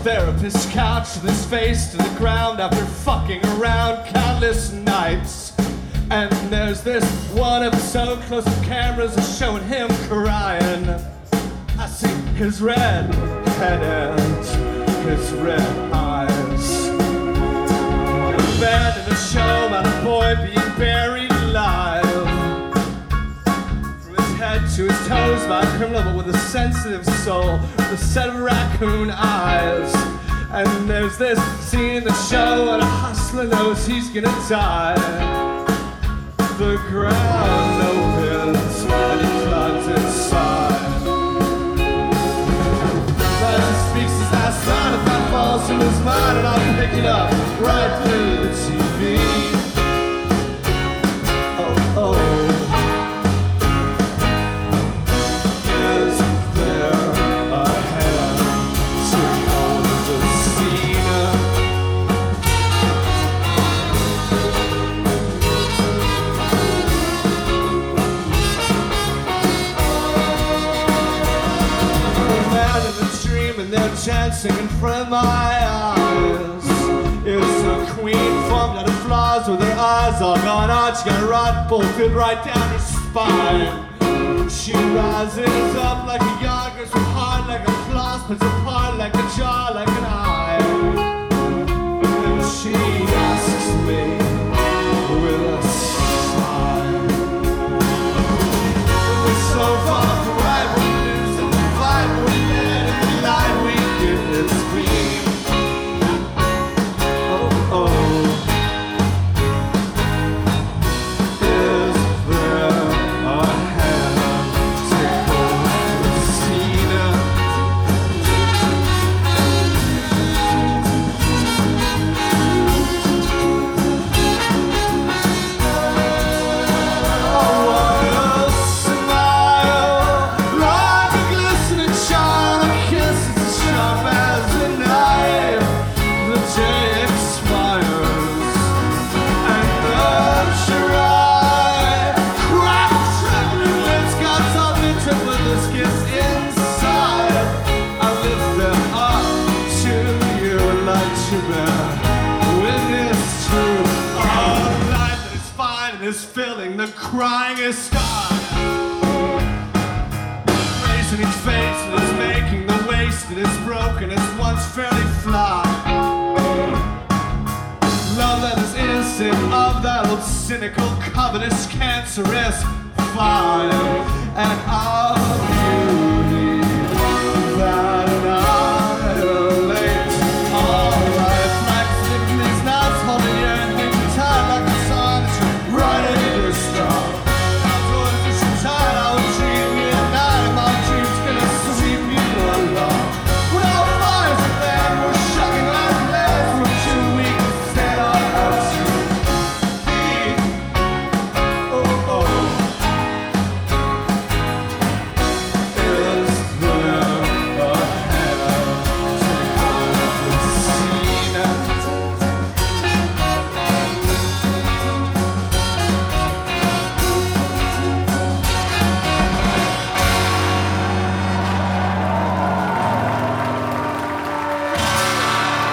therapist's couch with his face to the ground after fucking around countless nights. And there's this one episode, close-up cameras are showing him crying. I see his red head and his red eyes. Abandoned a show about a boy being buried alive. From his head to his toes by a criminal but with a sensitive soul, with a set of raccoon eyes. And there's this scene in the show and a hustler knows he's gonna die. The ground opens and he climbs inside. As he speaks his last line, if that falls from his mind, and I'll pick it up right through the TV. Oh, oh. Is there a hand to hold the scene? And they're dancing in front of my eyes. It's a queen formed out of flaws with her eyes all gone out. She got a rod bolted right down her spine. She rises up like a yawn, goes from hard like a claw, splits apart like a jaw, like an eye. And she asks me with a sigh, we're so far from right, we're losing the fight, we're dead in the light, we give it scream. Oh, oh. Is there a hand to hold the scene? Oh, what a smile, like a glistening shine, a kiss as sharp as a knife. The day expires, and the dry crack trembling lips got something to put this kiss inside. I lift them up to you and like to bear witness to all the life that is fine and is filling the crying sky. Raising each face that is making the waste that is broken as once fairly fly. Love that is innocent of that old cynical, covetous, cancerous fire. And